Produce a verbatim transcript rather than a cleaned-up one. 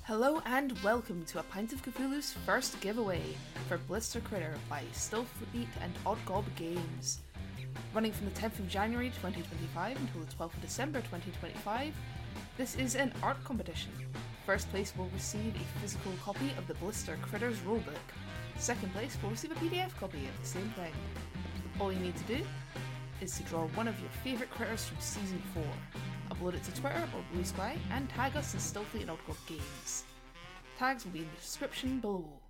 Hello and welcome to A Pint of Cthulhu's first giveaway for Blister Critter by Stillfleet and Oddgob Games. Running from the tenth of January twenty twenty-five until the twelfth of December twenty twenty-five, this is an art competition. First place will receive a physical copy of the Blister Critters rulebook. Second place will receive a P D F copy of the same thing. All you need to do is to draw one of your favourite critters from Season four. Upload it to Twitter or Blue Sky and tag us in Stillfleet and Oddgob Games. Tags will be in the description below.